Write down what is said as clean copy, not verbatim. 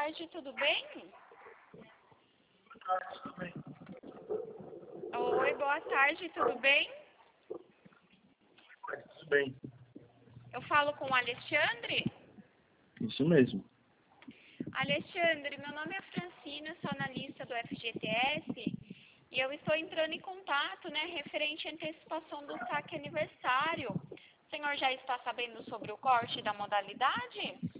tarde, tudo bem? Tudo bem. Oi, boa tarde, tudo bem? Tudo bem. Eu falo com o Alexandre? Isso mesmo. Alexandre, meu nome é Francina, sou analista do FGTS e eu estou entrando em contato, referente à antecipação do saque aniversário. O senhor já está sabendo sobre o corte da modalidade?